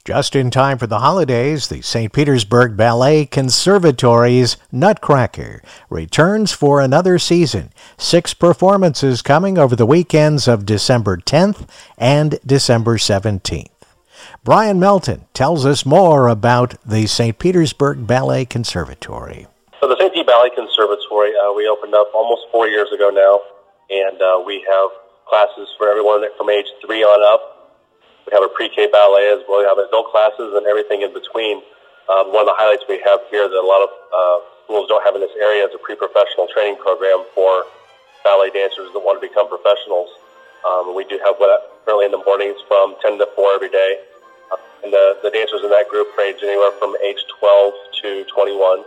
Just in time for the holidays, the St. Petersburg Ballet Conservatory's Nutcracker returns for another season. 6 performances coming over the weekends of December 10th and December 17th. Brian Melton tells us more about the St. Petersburg Ballet Conservatory. So the St. Pete Ballet Conservatory, we opened up almost 4 years ago now, and we have classes for everyone from age 3 on up. We have a pre-K ballet as well. We have adult classes and everything in between. One of the highlights we have here that a lot of schools don't have in this area is a pre-professional training program for ballet dancers that want to become professionals. We do have that currently in the mornings from 10 to 4 every day. And the dancers in that group range anywhere from age 12 to 21.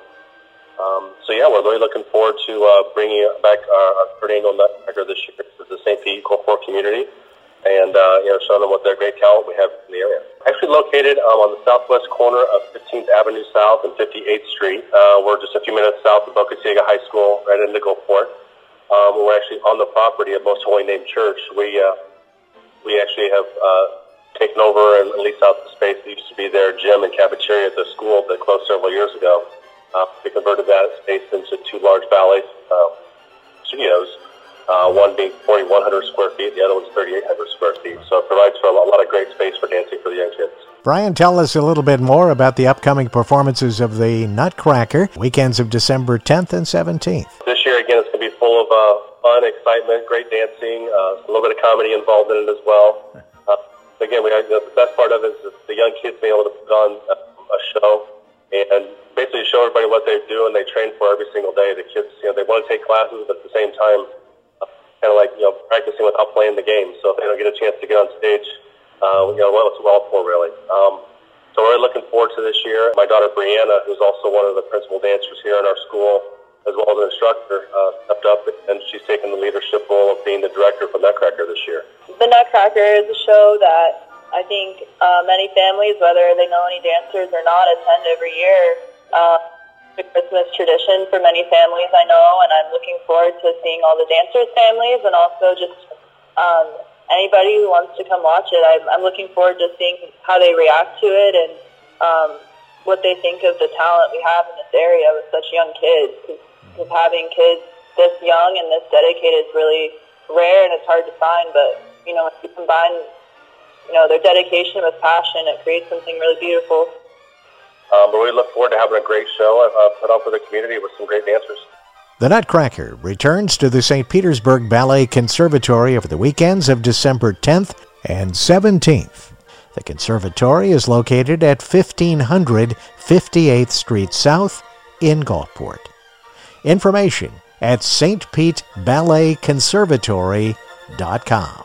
We're really looking forward to bringing back our third annual Nutcracker this year to the St. Pete Equal 4 community. And, showing them what their great talent we have in the area. Actually located on the southwest corner of 15th Avenue South and 58th Street. We're just a few minutes south of Boca Ciega High School, right in Gulfport. We're actually on the property of Most Holy Name Church. We actually have taken over and leased out the space that used to be their gym and cafeteria at the school that closed several years ago. We converted that space into 2 large ballet studios. One being 4,100 square feet, the other one's 3,800 square feet. So it provides for a lot of great space for dancing for the young kids. Brian, tell us a little bit more about the upcoming performances of the Nutcracker, weekends of December 10th and 17th. This year, again, it's going to be full of fun, excitement, great dancing, a little bit of comedy involved in it as well. Again, the best part of it is the young kids being able to put on a show and basically show everybody what they do and they train for every single day. The kids, they want to take classes, but at the same time, kind of like, practicing without playing the game. So if they don't get a chance to get on stage, what it's well for, really. So we're looking forward to this year. My daughter, Brianna, who's also one of the principal dancers here in our school, as well as an instructor, stepped up, and she's taken the leadership role of being the director for Nutcracker this year. The Nutcracker is a show that I think many families, whether they know any dancers or not, attend every year. The Christmas tradition for many families, I know, and I'm looking forward to seeing all the dancers' families and also just anybody who wants to come watch it. I'm looking forward to seeing how they react to it and what they think of the talent we have in this area with such young kids. Because having kids this young and this dedicated is really rare and it's hard to find, but, if you combine, their dedication with passion, it creates something really beautiful. But we look forward to having a great show put on for the community with some great dancers. The Nutcracker returns to the St. Petersburg Ballet Conservatory over the weekends of December 10th and 17th. The conservatory is located at 1500 58th Street South in Gulfport. Information at stpeteballetconservatory.com.